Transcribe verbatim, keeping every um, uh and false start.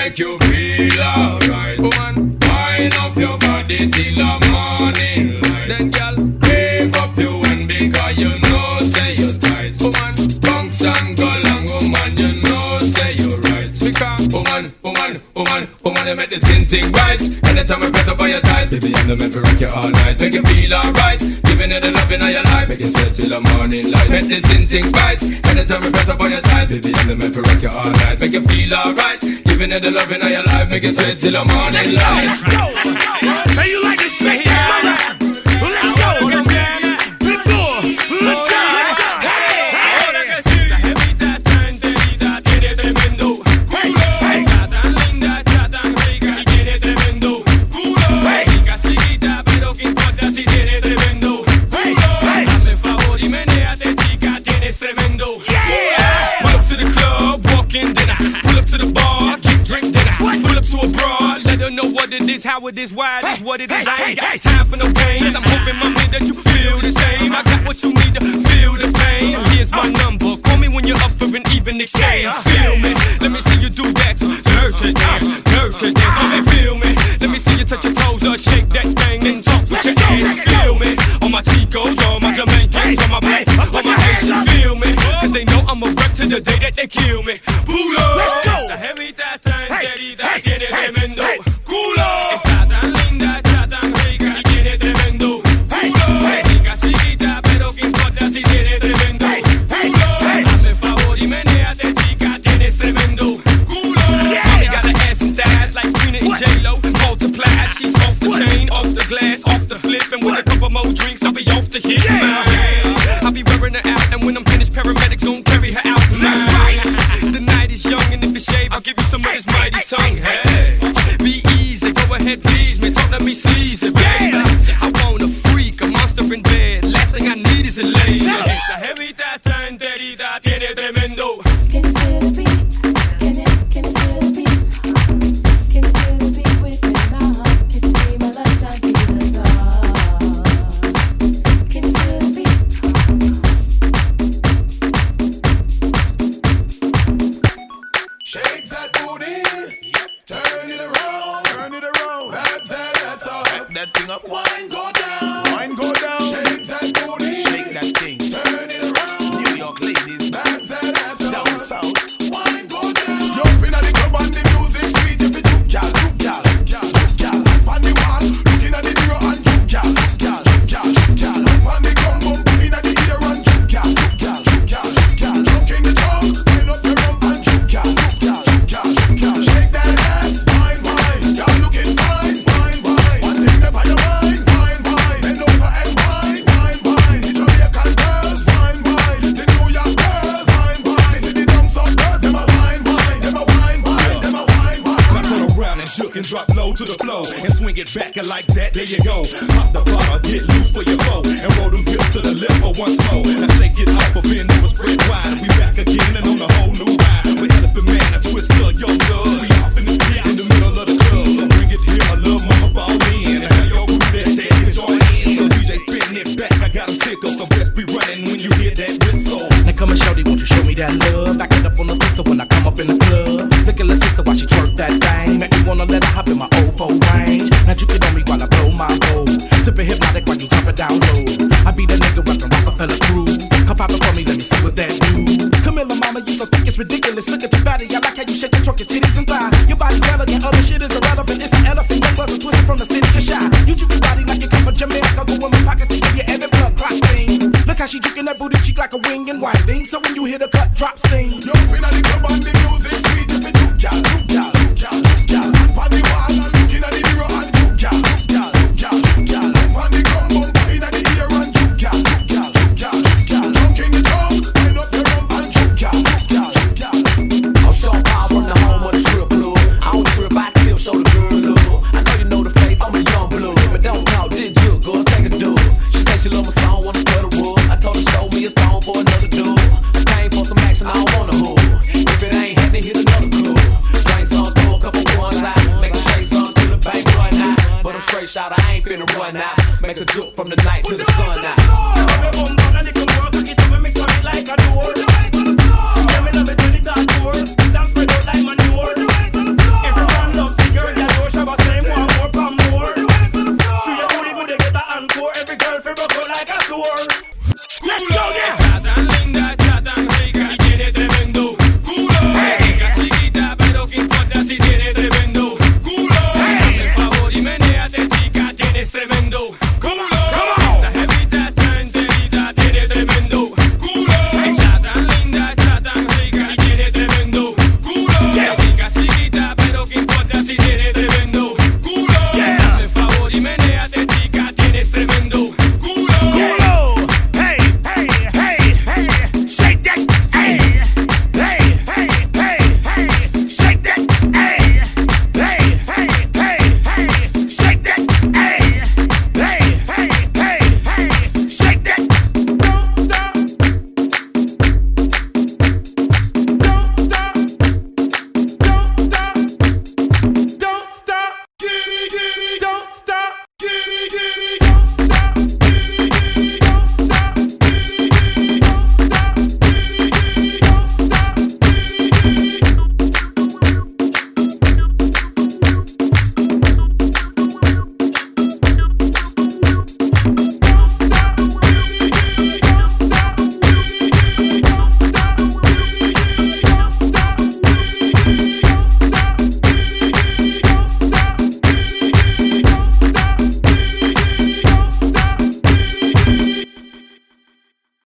make you feel alright. Woman, wind up your body till the morning light. Then girl, wave up your hand because you know say you're tight. Woman, bounce and go long, woman, you know say you're right. Because woman, woman, woman, woman, you make the skin thing right. Anytime I press up on your thighs, baby, I'm the man for rock you all night. Make you feel alright, giving you the loving of your life. Make you sweat till the morning light. Make the skin thing right. Anytime I press up on your thighs, baby, I'm the man for rock you all night. Make you feel alright, giving you the loving of your life. Make you sweat till the morning light. Let's go, let's go. Hey, you like to shake that mother? Well, let's go. Let's go. Let's go. It is how it is, why it is what it is. I ain't got time for no games. I'm hoping, mommy, that you feel the same. I got what you need to feel the pain. Here's my number. Call me when you're up for an even exchange. Feel me? Let me see you do that. Dirty dance, dirty dance. Mommy, feel me? Let me see you touch your toes or shake that thing and talk with your ass. Feel me? All my Chicos, all my Jamaicans, all my blacks, all my Haitians. Feel me? Cause they know I'm a wreck to the day that they kill me. Pull up. Let's go. Culo. Está tan linda, está tan rica y tiene tremendo culo. Rica chiquita, pero que importa si tiene tremendo culo. Hazme favor y menéate, chica, tienes tremendo culo. Mommy got her ass and thighs like Trina and J-Lo. Multiplied, she's off the chain, off the glass, off the flip. And with a couple more drinks, I'll be off the hit. I'll be wearing her out, and when I'm finished, paramedics gon' carry her out. The night is young, and if it's shaved, I'll give you some of this mighty tongue. Hey, be easy, go ahead, please, man, talk to me sleazy, baby. I want a freak, a monster in bed. Last thing I need is a lady. Esa jevita está enterita, tiene tremendo. Can you feel the beat? Can it, can you feel the beat? Can you feel the beat within my heart? Can you see my light shine through the dark? Can you feel the beat? Shake that booty, turn it around, turn it around. Back that ass up, back that thing up. Wine go down, wine go down. Shake that booty, shake that thing, turn it around. New York ladies, back that ass up. Down south, wine go down. Jump inna the club and the music sweet. If it juke gal, juke gal, gal, juke gal. On the wall, looking at the mirror and juke gal, juke gal, juke gal, juke gal. On the gum bum, inna the ear and juke gal, juke gal, juke gal, juke gal. Junk in the tongue, wind up your rump and juke gal, juke gal, juke gal, juke gal. Shake that ass, wine, wine, y'all looking fine, wine, wine. One thing that by your mind, wine, wine. Bend over and wine, wine, wine. The Jamaican girls, wine, wine. The New York girls, wine, wine. The dumb south girls, them a wine, wine. Them a wine, wine. Them a wine, wine. I turn around and shook and drop low to the flow and swing it back and like that, there you go. Pop the bottle, get loose for your foe and roll them hips to the left for once more. Now shake it off, but bend over, spread wide. We back again and on a whole new ride. With Elephant Man, a twister, yo love. We off in the beat in the middle of the club. So bring it here, my love, mama, fall in. And how your group that that can join in. So D J spin it back, I got them tickled. So best be running when you hear that whistle. Now come and shorty, won't you show me that love? Back it up on the pistol when I come up in the club. Look at the sister while she twerk that thing. Make me wanna let her hop in my old four range. Now you can on me while I blow my hole. Sippin' hypnotic while you drop it down low. I be the nigga rapping Rockefeller crew. Come pop it for me, let me see what that do. Camilla, mama, you so thick it's ridiculous. Look at your body, I like how you shake and twerk your titties and thighs. Your body's elegant, other shit is irrelevant. It's the elephant, young brother twisted from the city of Shy. You juke your body like you come from Jamaica. Go in my pocket to give you every blood clot thing. Look how she juking that booty cheek like a wing and whiting. So when you hear the cut drop, sing. Jump inna the club and the music sweet. If it juke gal, juke gal, juke gal, juke gal. On the wall and looking at the mirror and juke gal, juke gal, juke gal, juke gal. On the gum bum, inna the ear and juke gal, juke gal, juke gal, juke gal. Junk in the tongue, wind up your rump and juke gal, juke gal, juke gal. I'm Sean Paul from the home of the strip club. I don't trip, I tip, show the girl love. I know you know the face, I'm a young blood. But don't talk, did you, girl, take a dub. She say she love my song, wanna cut a wood. I told her show me a thong for another dude. I came for some action, I don't wanna hood. If it ain't happening, hit another club. Drink some, throw a couple ones out. Make a straight some to the bank, run out. But I'm straight shot, I ain't finna run out. Make a jump from the night to the sun out.